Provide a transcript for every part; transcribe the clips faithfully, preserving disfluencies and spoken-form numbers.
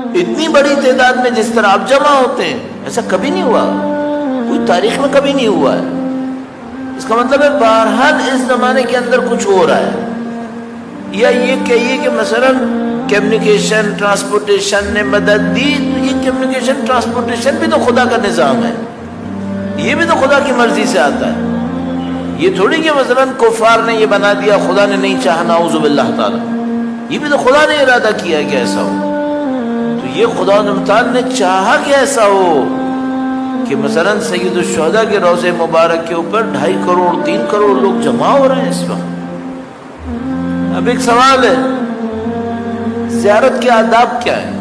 اتنی بڑی تعداد میں جس طرح آپ جمع ہوتے ہیں، ایسا کبھی نہیں ہوا، کوئی تاریخ میں کبھی نہیں ہوا ہے۔ اس کا مطلب ہے بہرحال اس زمانے کے اندر کچھ ہو رہا ہے۔ یا یہ کہیے کہ مثلا کمیونیکیشن ٹرانسپورٹیشن نے مدد دی، یہ کمیونیکیشن ٹرانسپورٹیشن بھی تو خدا کا نظام ہے، یہ بھی تو خدا کی مرضی سے آتا ہے۔ یہ تھوڑی کہ مثلا کفار نے یہ بنا دیا، خدا نے نہیں چاہا، نعوذ باللہ تعالی، یہ بھی تو خدا نے ارادہ کیا کہ ایسا ہو۔ تو یہ خدا تعالی نے چاہا کہ ایسا ہو کہ مثلا سید الشہداء کے روضے مبارک کے اوپر ڈھائی کروڑ تین کروڑ لوگ جمع ہو رہے ہیں اس وقت۔ اب ایک سوال ہے، زیارت کے آداب کیا ہے؟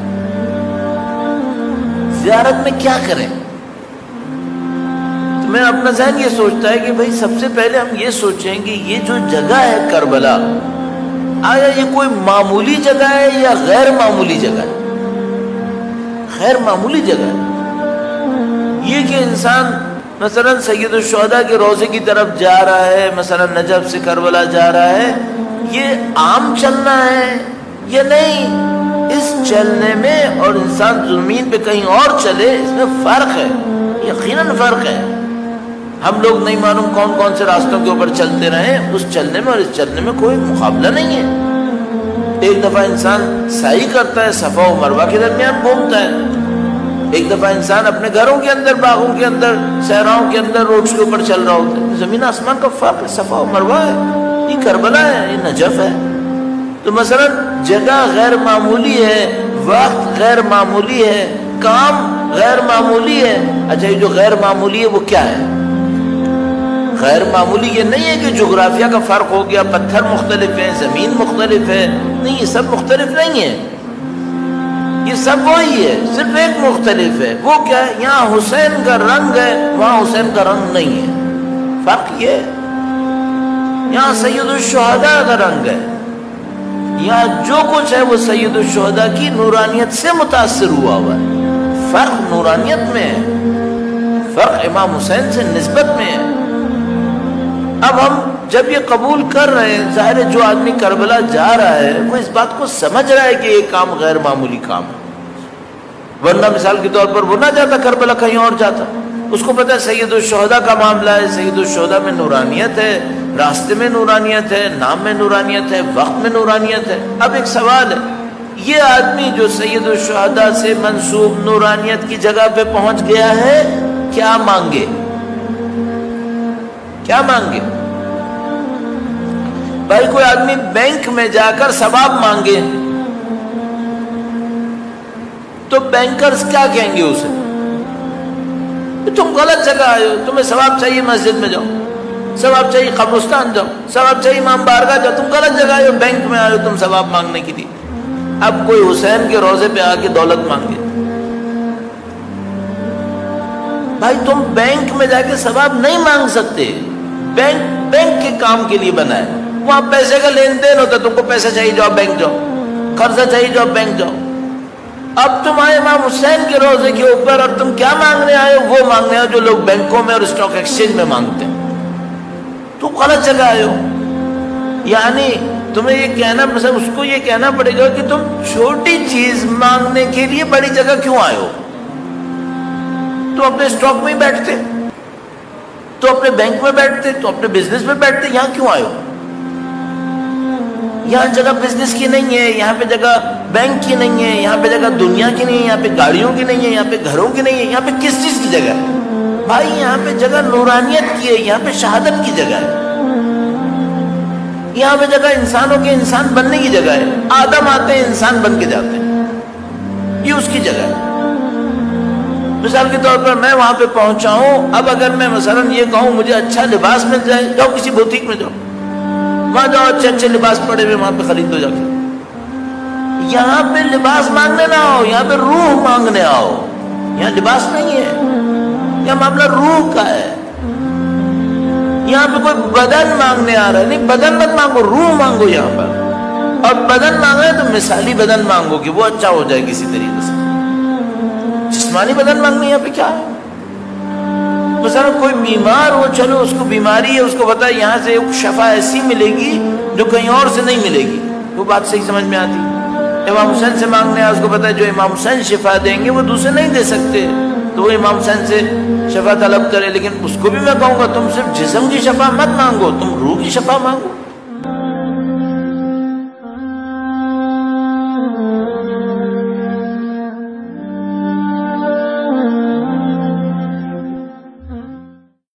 زیارت میں کیا کریں؟ تو میں اپنا ذہن یہ سوچتا ہے کہ بھائی سب سے پہلے ہم یہ سوچیں کہ یہ جو جگہ ہے کربلا، آیا یہ کوئی معمولی جگہ ہے یا غیر معمولی جگہ ہے؟ غیر معمولی جگہ ہے یہ کہ انسان مثلا سید الشہداء کے روضے کی طرف جا رہا ہے، مثلا نجف سے کربلا جا رہا ہے، یہ عام چلنا ہے یا نہیں؟ اس چلنے میں اور انسان زمین پہ کہیں اور چلے، اس میں فرق ہے، یقیناً فرق ہے۔ ہم لوگ نہیں معلوم کون کون سے راستوں کے اوپر چلتے رہے، اس چلنے میں اور اس چلنے میں کوئی مقابلہ نہیں ہے۔ ایک دفعہ انسان سعی کرتا ہے، صفا و مروہ کے درمیان گھومتا ہے، ایک دفعہ انسان اپنے گھروں کے اندر، باغوں کے اندر، صحراؤں کے اندر روڈز کے اوپر چل رہا ہوتا ہے۔ زمین آسمان کا فرق ہے، صفا و مروہ ہے، یہ کربلا ہے، یہ نجف ہے۔ تو مثلا جگہ غیر معمولی ہے، وقت غیر معمولی ہے، کام غیر معمولی ہے۔ اچھا یہ جو غیر معمولی ہے وہ کیا ہے؟ غیر معمولی یہ نہیں ہے کہ جغرافیہ کا فرق ہو گیا، پتھر مختلف ہیں، زمین مختلف ہے، نہیں، یہ سب مختلف نہیں ہے، یہ سب وہی ہے، صرف ایک مختلف ہے۔ وہ کیا ہے؟ یہاں حسین کا رنگ ہے، وہاں حسین کا رنگ نہیں ہے۔ فرق یہ ہے، یہاں سید الشہداء کا رنگ ہے، یہاں جو کچھ ہے وہ سید الشہداء کی نورانیت سے متاثر ہوا ہوا ہے۔ فرق نورانیت میں ہے، فرق امام حسین سے نسبت میں ہے۔ اب ہم جب یہ قبول کر رہے ہیں، ظاہر ہے جو آدمی کربلا جا رہا ہے وہ اس بات کو سمجھ رہا ہے کہ یہ کام غیر معمولی کام ہے، ورنہ مثال کے طور پر وہ نہ جاتا کربلا، کہیں اور جاتا۔ اس کو پتہ ہے سید الشہداء کا معاملہ ہے، سید الشہداء میں نورانیت ہے، راستے میں نورانیت ہے، نام میں نورانیت ہے، وقت میں نورانیت ہے۔ اب ایک سوال ہے، یہ آدمی جو سید الشہداء سے منسوب نورانیت کی جگہ پہ پہنچ گیا ہے، کیا مانگے؟ کیا مانگے؟ بھائی کوئی آدمی بینک میں جا کر ثواب مانگے تو بینکرز کیا کہیں گے اسے؟ تم غلط جگہ آئے ہو، تمہیں ثواب چاہیے مسجد میں جاؤ، ثواب چاہیے قبرستان جاؤ، ثواب چاہیے امام بارگاہ جاؤ، تم غلط جگہ آئے ہو، بینک میں آئے ہو تم ثواب مانگنے کے لیے۔ اب کوئی حسین کے روضے پہ آ کے دولت مانگے، بھائی تم بینک میں جا کے ثواب نہیں مانگ سکتے، بینک بینک کے کام کے لیے بنا ہے، وہاں پیسے کا لین دین ہوتا ہے، تم کو پیسہ چاہیے جاؤ بینک جاؤ، قرضہ چاہیے جاؤ بینک جاؤ۔ اب تم آئے امام حسین کے روضے کے اوپر اور تم کیا مانگنے آئے ہو؟ وہ مانگنے آئے جو لوگ بینکوں میں اور اسٹاک ایکسچینج میں مانگتے ہیں۔ تم غلط جگہ آئے ہو، یعنی تمہیں یہ کہنا، مثلا اس کو یہ کہنا پڑے گا کہ تم چھوٹی چیز مانگنے کے لیے بڑی جگہ کیوں آئے ہو؟ تم اپنے اسٹاک میں ہی بیٹھتے، تو اپنے بینک میں بیٹھتے، تو اپنے بزنس میں بیٹھتے، یہاں کیوں آئے ہو؟ یہاں جگہ بزنس کی نہیں ہے، یہاں پہ جگہ بینک کی نہیں ہے، یہاں پہ جگہ دنیا کی نہیں ہے، یہاں پہ گاڑیوں کی نہیں ہے، یہاں پہ گھروں کی نہیں ہے، یہاں پہ کس چیز کی جگہ ہے؟ بھائی یہاں پہ جگہ نورانیت کی ہے، یہاں پہ شہادت کی جگہ ہے، یہاں پہ جگہ انسانوں کے انسان بننے کی جگہ ہے۔ آدم آتے ہیں انسان بن کے جاتے ہیں، یہ اس کی جگہ ہے۔ مثال کے طور پر میں وہاں پہ پہنچا ہوں، اب اگر میں مثلا یہ کہوں مجھے اچھا لباس مل جائے، جاؤ کسی بوتیک میں جاؤ، وہاں جاؤ اچھے اچھے لباس پڑے ہوئے وہاں پہ خرید دو جا کے۔ یہاں پہ لباس مانگنے نہ آؤ، یہاں پہ روح مانگنے آؤ، یہاں لباس نہیں ہے، یہاں معاملہ روح کا ہے۔ یہاں پہ کوئی بدن مانگنے آ رہا ہے، نہیں، بدن مت مانگو، روح مانگو یہاں پر۔ اور بدن مانگا ہے تو مثالی بدن مانگو کہ وہ اچھا ہو جائے کسی طریقے سے۔ جسمانی بدن مانگنے یہاں پہ کیا ہے؟ مثلا کوئی بیمار ہو، چلو اس کو بیماری ہے، اس کو پتا ہے یہاں سے ایک شفا ایسی ملے گی جو کہیں اور سے نہیں ملے گی، وہ بات صحیح سمجھ میں آتی۔ امام حسین سے مانگنے آج کو پتا ہے جو امام حسین شفا دیں گے وہ دوسرے نہیں دے سکتے، تو وہ امام حسین سے شفا طلب کرے، لیکن اس کو بھی میں کہوں گا تم صرف جسم کی شفا مت مانگو، تم روح کی شفا مانگو۔